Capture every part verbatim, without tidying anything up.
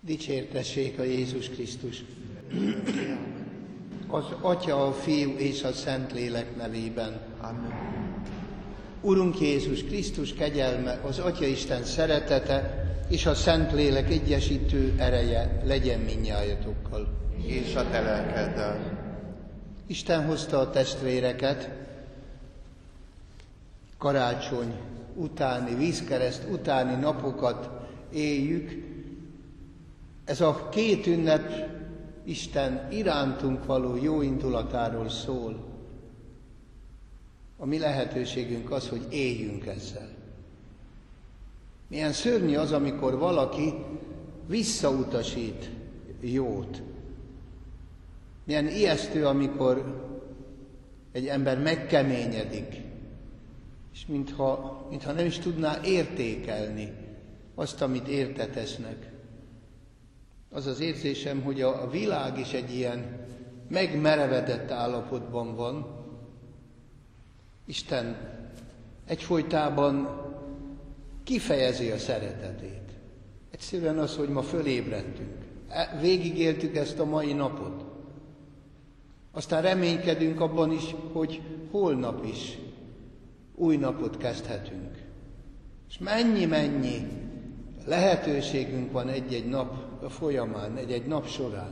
Dicsértessék a Jézus Krisztus! Az Atya, a Fiú és a Szentlélek nevében. Amen. Urunk Jézus Krisztus kegyelme, az Atyaisten szeretete és a Szentlélek egyesítő ereje legyen mindnyájatokkal. És a te lelkeddel. Isten hozta a testvéreket, karácsony utáni, vízkereszt utáni napokat éljük. Ez a két ünnep Isten irántunk való jó indulatáról szól. A mi lehetőségünk az, hogy éljünk ezzel. Milyen szörnyű az, amikor valaki visszautasít jót. Milyen ijesztő, amikor egy ember megkeményedik, és mintha, mintha nem is tudná értékelni azt, amit értetesznek. Az az érzésem, hogy a világ is egy ilyen megmerevedett állapotban van. Isten egyfolytában kifejezi a szeretetét. Egyszerűen az, hogy ma fölébredtünk. Végigéltük ezt a mai napot. Aztán reménykedünk abban is, hogy holnap is új napot kezdhetünk. És mennyi-mennyi lehetőségünk van egy-egy nap folyamán, egy-egy nap során.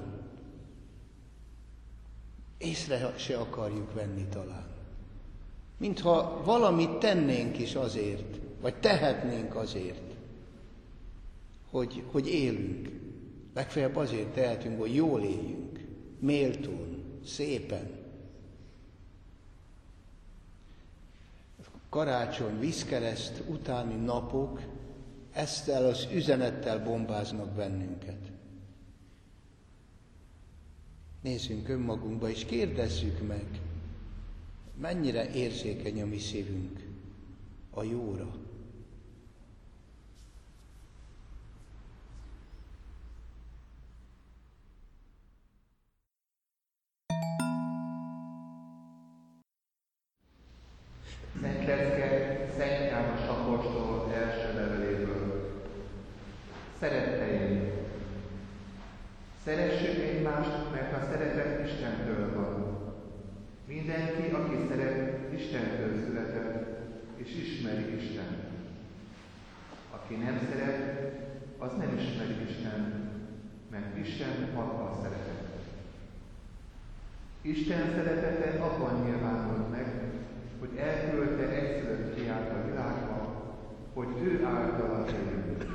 Észre se akarjuk venni talán. Mintha valamit tennénk is azért, vagy tehetnénk azért, hogy, hogy élünk. Legfeljebb azért tehetünk, hogy jól éljünk, méltón, szépen. Karácsony, vízkereszt utáni napok ezzel az üzenettel bombáznak bennünket. Nézzünk önmagunkba, és kérdezzük meg, mennyire érzékeny a mi szívünk a jóra. Szent Lecke Szent János apostol első leveléből. Szeretteim, szeressük egymást, mert a szeretet Istentől van. Mindenki, aki szeret, Istentől született, és ismeri Istent. Aki nem szeret, az nem ismeri Istent, mert Isten maga szeretet. Isten szeretete abban nyilvánult meg, hogy elküldte egyszülött fiát a világba, hogy ő általa éljünk.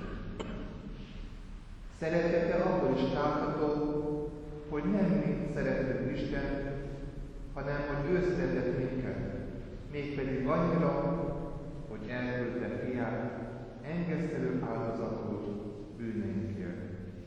Szeretete abból is látható, hogy nem mi szeretünk Istent, hanem hogy ő szeretett minket, mégpedig annyira, hogy elküldte fiát engesztelő áldozatul bűneinkért.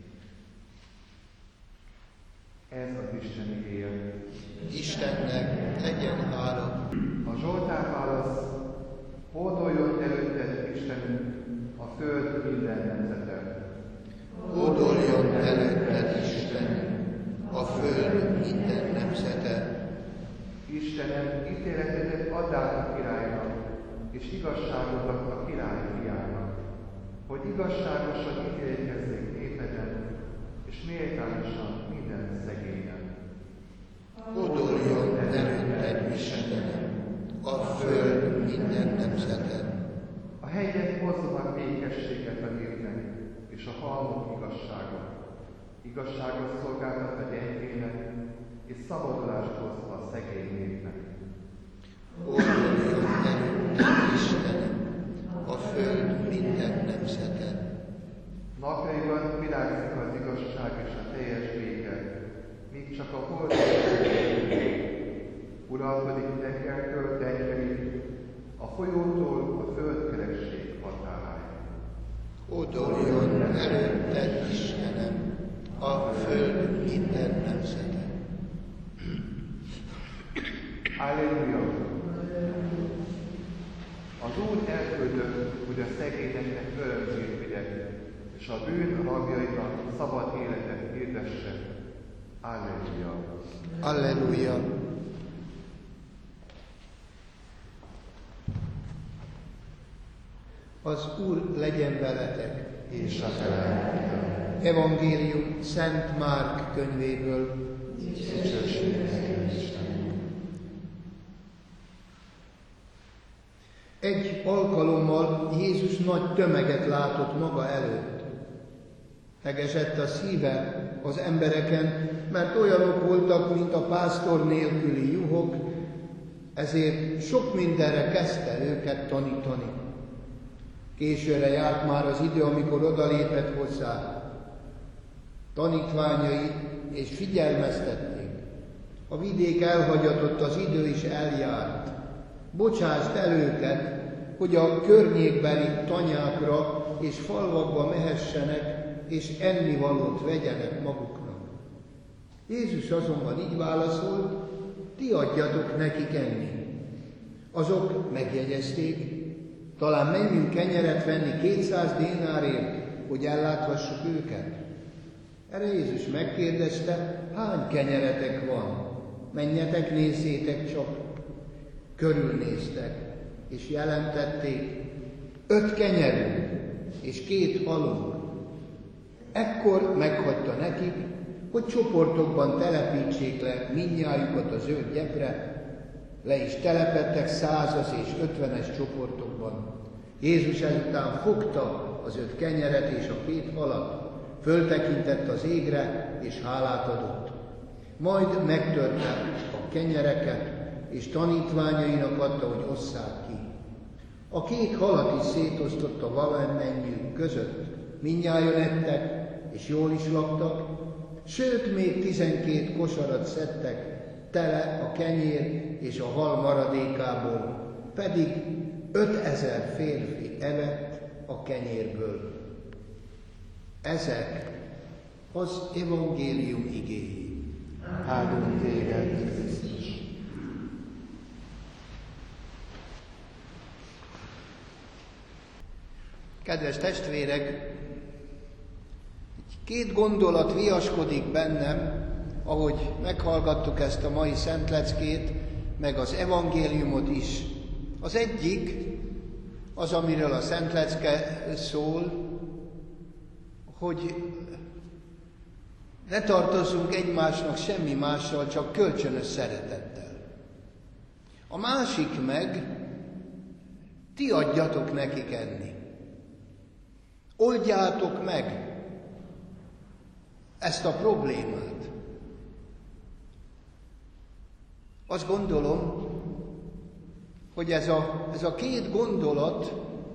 Ez az isteni él. Istennek legyen hála. A Zsoltár válasz: hódoljon előtted, Istenünk, a föld minden nemzete. Hódoljon előtted, Istenünk, a föld minden nemzete. Istenem, ítéletedet add át a királynak, és igazságodat a király fiának, hogy igazságosan ítélkezzék népeden, és méltányosan minden szegényen. Hódoljon előtted, Istenem, a föld minden nemzete. A hegyek hozzanak békességet a népnek, és a halmok igazságot. Igazságot szolgáltat a gyengének, és szabadulást hoz a szegény népnek. Hódoljon előtted, Istenem, a föld minden nemzete. Napjaiban virágzik az igazság és a teljes béke, míg csak a hold uralkodik tengertől tengerig, a folyótól a földkeresség határáig. Hódoljon előtted, Istenem, a föld minden nemzete. Halleluja! Az Úr elküldött, hogy a szegényeknek örömhírt vigye, és a bűn ragjainak szabad életet hirdesse. Halleluja! Halleluja! Az Úr legyen veletek, És a te lelkeddel. Evangélium Szent Márk könyvéből. Egy alkalommal Jézus nagy tömeget látott maga előtt. Hegesett a szíve az embereken, mert olyanok voltak, mint a pásztor nélküli juhok, ezért sok mindenre kezdte őket tanítani. Későre járt már az idő, amikor odalépett hozzá. Tanítványai és figyelmeztették. A vidék elhagyatott, az idő is eljárt. Bocsásd el őket, hogy a környékbeli tanyákra és falvakba mehessenek, és ennivalót vegyenek maguknak. Jézus azonban így válaszolt, ti adjatok nekik enni. Azok megjegyezték, talán menjünk kenyeret venni kétszáz dénárért, hogy elláthassuk őket. Erre Jézus megkérdezte, hány kenyeretek van? Menjetek, nézzétek csak. Körülnéztek, és jelentették, öt kenyerünk és két halunk. Ekkor meghagyta nekik, hogy csoportokban telepítsék le mindnyájukat a zöld gyepre, le is telepedtek százas és ötvenes csoportokban. Jézus ezután fogta az öt kenyeret és a két halat, föltekintett az égre, és hálát adott. Majd megtörte a kenyereket, és tanítványainak adta, hogy osszák ki. A két halat is szétosztotta valamennyiük között, mindnyájan ettek, és jól is laktak, sőt, még tizenkét kosarat szedtek, tele a kenyér és a hal maradékából, pedig ötezer férfi evett a kenyérből. Ezek az evangélium igéi. Áldunk téged, Krisztus! Kedves testvérek, két gondolat viaskodik bennem, ahogy meghallgattuk ezt a mai szentleckét, meg az evangéliumot is. Az egyik, az, amiről a szentlecke szól, hogy ne tartozzunk egymásnak semmi mással, csak kölcsönös szeretettel. A másik meg, ti adjatok nekik enni. Oldjátok meg ezt a problémát. Azt gondolom, hogy ez a, ez a két gondolat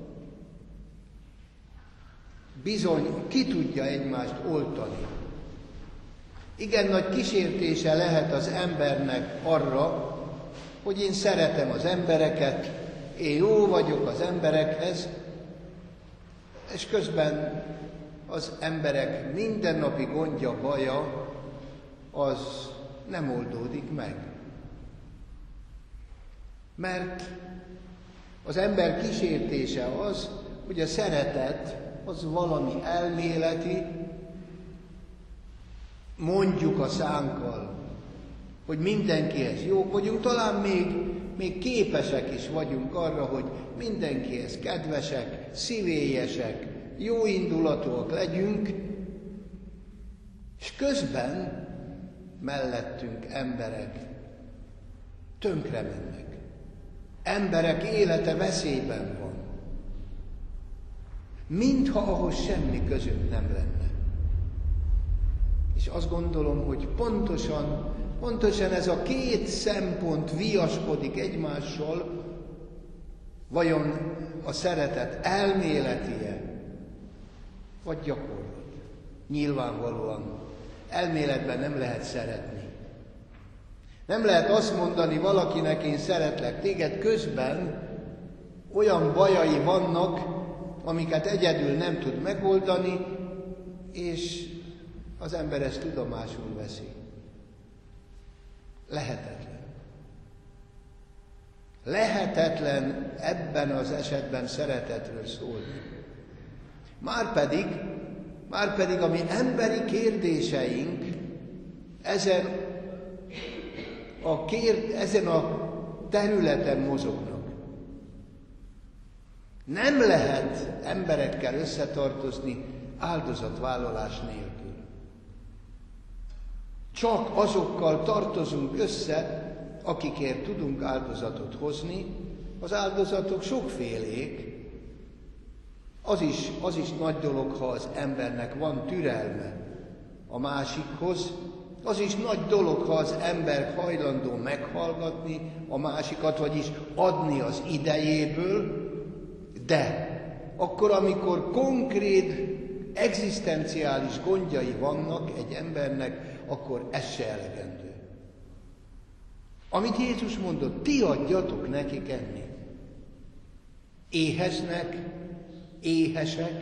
bizony ki tudja egymást oltani. Igen nagy kísértése lehet az embernek arra, hogy én szeretem az embereket, én jó vagyok az emberekhez, és közben az emberek mindennapi gondja, baja, az nem oldódik meg. Mert az ember kísértése az, hogy a szeretet az valami elméleti, mondjuk a szánkkal, hogy mindenkihez jók vagyunk, talán még, még képesek is vagyunk arra, hogy mindenkihez kedvesek, szívélyesek, jóindulatúak legyünk, és közben mellettünk emberek tönkre mennek. Emberek élete veszélyben van. Mintha ahhoz semmi közünk nem lenne. És azt gondolom, hogy pontosan, pontosan ez a két szempont viaskodik egymással, vajon a szeretet elméletie, vagy gyakorlat. Nyilvánvalóan elméletben nem lehet szeretni. Nem lehet azt mondani valakinek, én szeretlek téged, közben olyan bajai vannak, amiket egyedül nem tud megoldani, és az ember ezt tudomásul veszi. Lehetetlen. Lehetetlen ebben az esetben szeretetről szólni. Márpedig, márpedig a mi emberi kérdéseink ezen a, kér, ezen a területen mozognak. Nem lehet emberekkel összetartozni, áldozatvállalás nélkül. Csak azokkal tartozunk össze, akikért tudunk áldozatot hozni. Az áldozatok sokfélék. Az is, az is nagy dolog, ha az embernek van türelme a másikhoz. Az is nagy dolog, ha az ember hajlandó meghallgatni a másikat, vagyis adni az idejéből, de akkor, amikor konkrét, egzisztenciális gondjai vannak egy embernek, akkor ez se elegendő. Amit Jézus mondott, ti adjatok nekik enni. Éheznek, éhesek,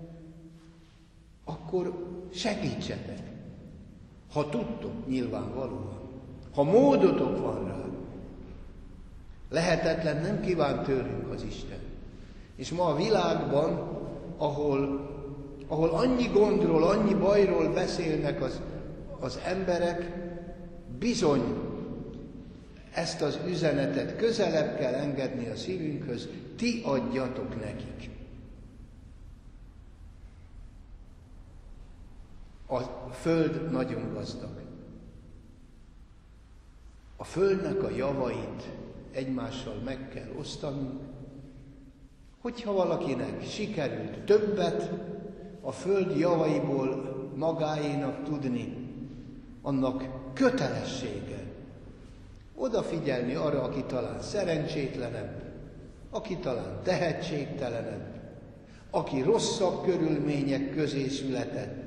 akkor segítsetek. Ha tudtok, nyilvánvalóan. Ha módotok van rá. Lehetetlen nem kíván tőlünk az Isten. És ma a világban, ahol, ahol annyi gondról, annyi bajról beszélnek az, az emberek, bizony ezt az üzenetet közelebb kell engedni a szívünkhöz, ti adjatok nekik. A föld nagyon gazdag. A földnek a javait egymással meg kell osztanunk. Hogyha valakinek sikerült többet a föld javaiból magáénak tudni, annak kötelessége odafigyelni arra, aki talán szerencsétlenebb, aki talán tehetségtelenebb, aki rosszabb körülmények közé született,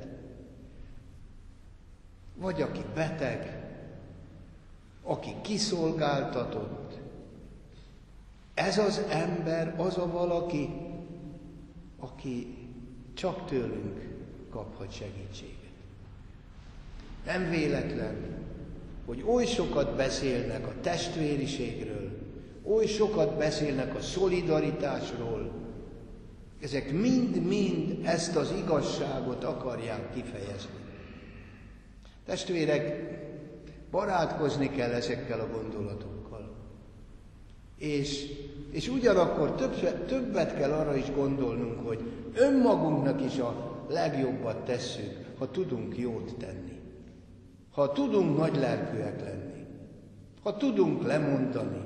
vagy aki beteg, aki kiszolgáltatott. Ez az ember, az a valaki, aki csak tőlünk kaphat segítséget. Nem véletlen, hogy oly sokat beszélnek a testvériségről, oly sokat beszélnek a szolidaritásról. Ezek mind-mind ezt az igazságot akarják kifejezni. Testvérek, barátkozni kell ezekkel a gondolatokkal. És, és ugyanakkor több, többet kell arra is gondolnunk, hogy önmagunknak is a legjobbat tesszük, ha tudunk jót tenni. Ha tudunk nagylelkűek lenni. Ha tudunk lemondani.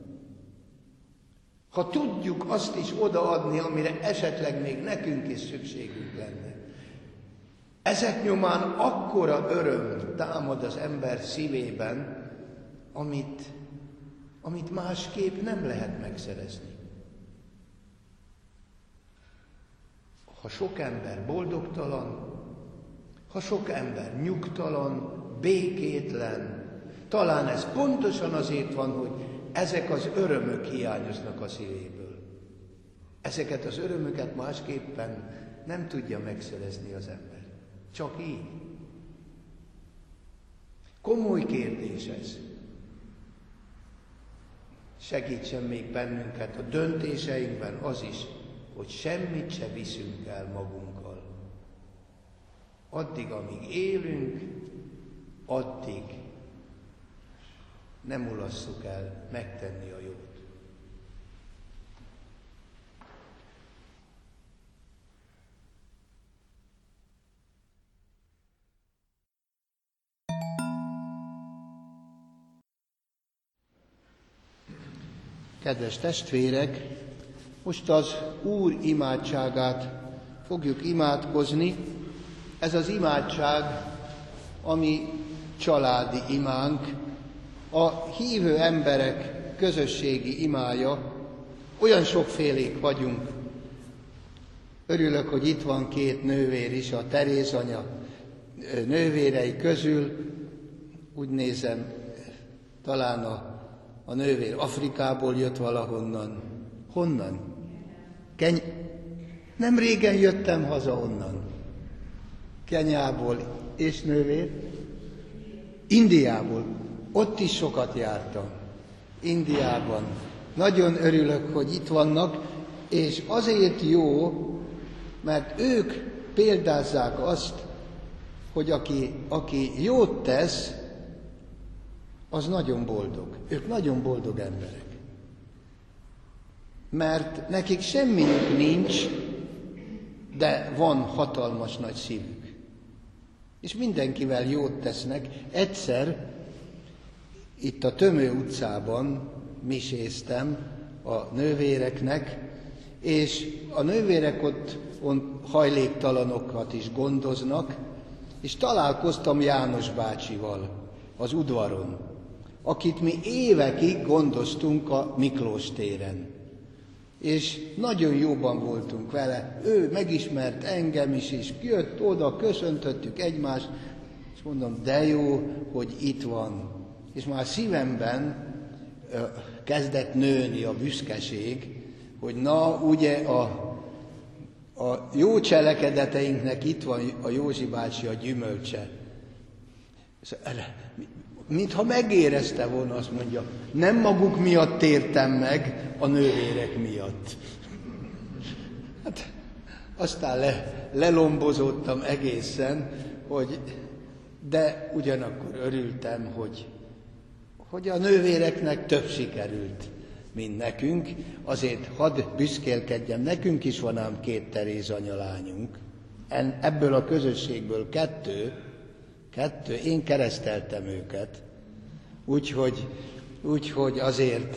Ha tudjuk azt is odaadni, amire esetleg még nekünk is szükségünk lenne. Ezek nyomán akkora öröm támad az ember szívében, amit, amit másképp nem lehet megszerezni. Ha sok ember boldogtalan, ha sok ember nyugtalan, békétlen, talán ez pontosan azért van, hogy ezek az örömök hiányoznak a szívéből. Ezeket az örömöket másképpen nem tudja megszerezni az ember. Csak így. Komoly kérdés ez. Segítsen még bennünket a döntéseinkben az is, hogy semmit se viszünk el magunkkal. Addig, amíg élünk, addig nem mulasszuk el megtenni a jót. Kedves testvérek, most az Úr imádságát fogjuk imádkozni. Ez az imádság, ami családi imánk, a hívő emberek közösségi imája. Olyan sokfélék vagyunk. Örülök, hogy itt van két nővér is, a Teréz anya nővérei közül. Úgy nézem, talán a A nővér Afrikából jött valahonnan. Honnan? Keny... Nem régen jöttem haza onnan. Kenyából. És nővér? Indiából. Ott is sokat jártam. Indiában. Nagyon örülök, hogy itt vannak, és azért jó, mert ők példázzák azt, hogy aki, aki jót tesz, az nagyon boldog. Ők nagyon boldog emberek. Mert nekik semmiük nincs, de van hatalmas nagy szívük. És mindenkivel jót tesznek. Egyszer itt a Tömő utcában miséztem a nővéreknek, és a nővérek ott, ott hajléktalanokat is gondoznak, és találkoztam János bácsival az udvaron, akit mi évekig gondoztunk a Miklós téren. És nagyon jóban voltunk vele, ő megismert engem is, és jött oda, köszöntöttük egymást, és mondom, de jó, hogy itt van. És már szívemben ö, kezdett nőni a büszkeség, hogy na, ugye a, a jó cselekedeteinknek itt van a Józsi bácsi a gyümölcse. Mintha megérezte volna, azt mondja, nem maguk miatt tértem meg, a nővérek miatt. Hát aztán le, lelombozódtam egészen, hogy, de ugyanakkor örültem, hogy, hogy a nővéreknek több sikerült, mint nekünk. Azért hadd büszkélkedjem, nekünk is van ám két Teréz anyalányunk. Ebből a közösségből kettő, kettő, én kereszteltem őket. Úgyhogy, úgyhogy azért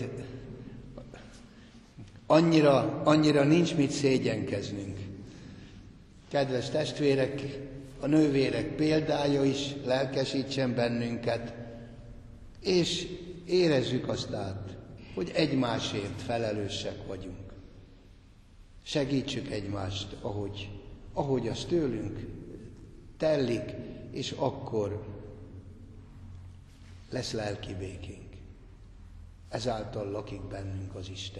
annyira, annyira nincs mit szégyenkeznünk. Kedves testvérek, a nővérek példája is lelkesítsen bennünket, és érezzük azt át, hogy egymásért felelősek vagyunk. Segítsük egymást, ahogy, ahogy az tőlünk tellik, és akkor lesz lelki békénk. Ezáltal lakik bennünk az Isten.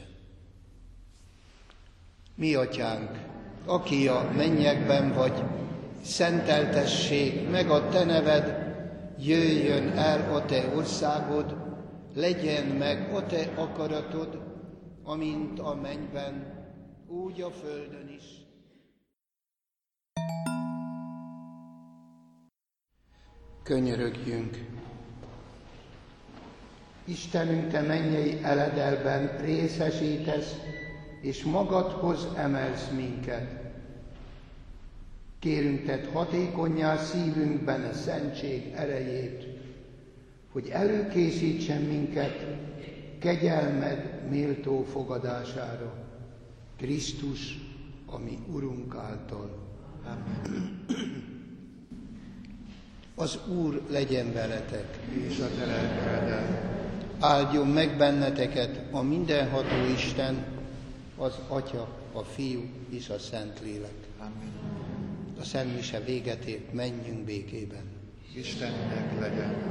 Mi atyánk, aki a mennyekben vagy, szenteltessék meg a te neved, jöjjön el a te országod, legyen meg a te akaratod, amint a mennyben, úgy a földön is. Könyörögjünk! Istenünk, te mennyei eledelben részesítesz, és magadhoz emelsz minket. Kérünk, tedd hatékonnyá szívünkben a szentség erejét, hogy előkészítsen minket kegyelmed méltó fogadására, Krisztus, a mi Urunk által. Amen. Az Úr legyen veletek, és a te lelkeddel. Áldjon meg benneteket a mindenható Isten, az Atya, a Fiú és a Szentlélek. Amen. A szentmise véget ért, menjünk békében. Istennek legyen